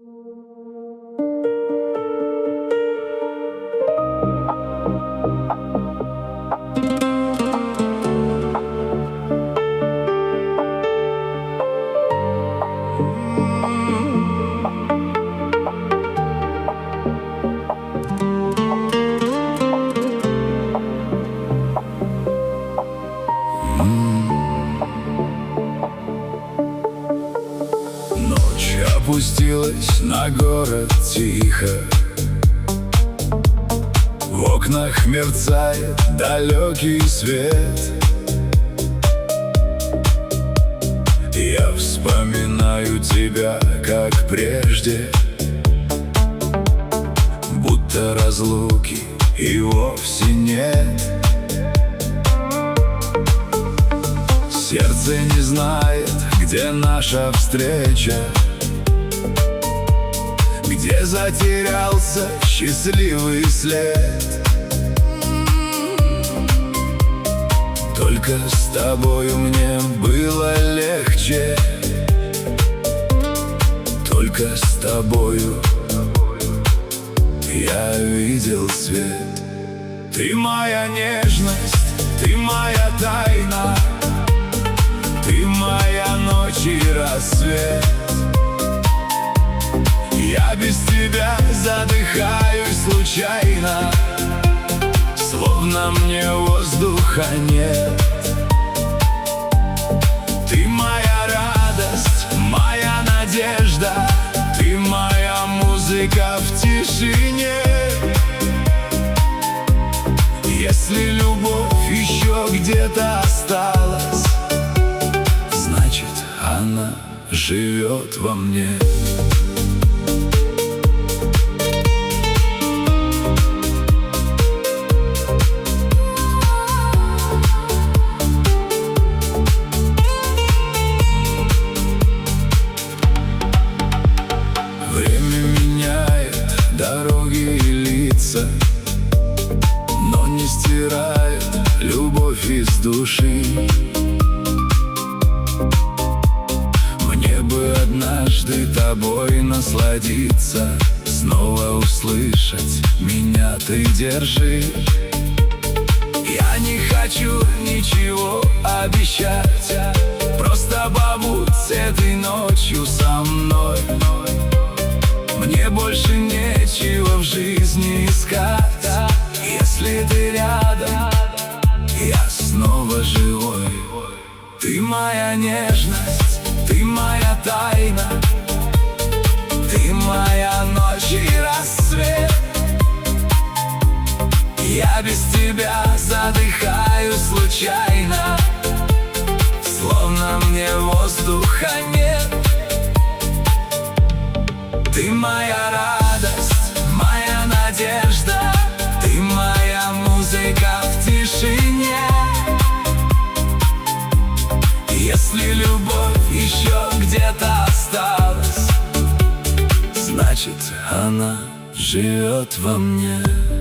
Ночь опустилась на город тихо. В окнах мерцает далекий свет. Я вспоминаю тебя, как прежде, будто разлуки и вовсе нет. Сердце не знает, где наша встреча, где затерялся счастливый след. Только с тобою мне было легче, только с тобою я видел свет. Ты моя нежность, ты моя тайна, ты моя ночь и рассвет. Я без тебя задыхаюсь случайно, словно мне воздуха нет. Ты моя радость, моя надежда, ты моя музыка в тишине. Если любовь еще где-то осталась, значит, она живет во мне. Время меняет дороги и лица, но не стирает любовь из души. Мне бы однажды тобой насладиться, снова услышать меня ты держи. Я не хочу ничего обещать, просто побудь этой ночью со мной. Мне больше нечего в жизни искать. Если ты рядом, я снова живой. Ты моя нежность, ты моя тайна, ты моя ночь и рассвет. Я без тебя задыхаюсь случайно, словно мне воздуха нет. Ты моя радость, моя надежда, ты моя музыка в тишине. Если любовь еще где-то осталась, значит, она живет во мне.